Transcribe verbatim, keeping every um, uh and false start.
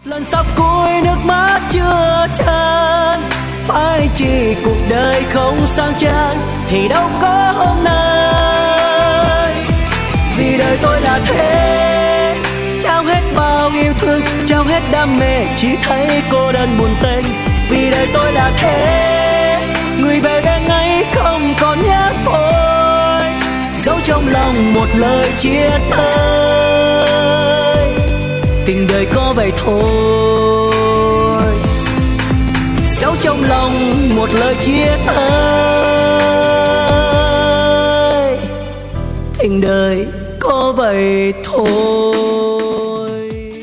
lần sắp cuối nước mắt chưa tràn, phải chỉ cuộc đời không sang trang thì đâu có hôm nay. Vì đời tôi là thế, trao hết bao yêu thương, trao hết đam mê, chỉ thấy cô đơn buồn tênh. Vì đời tôi là thế, người về bên ấy không còn nhớ tôi, dẫu trong lòng một lời chia tay. Tình đời có vậy thôi, dẫu trong lòng một lời chia tay. Tình đời có vậy thôi.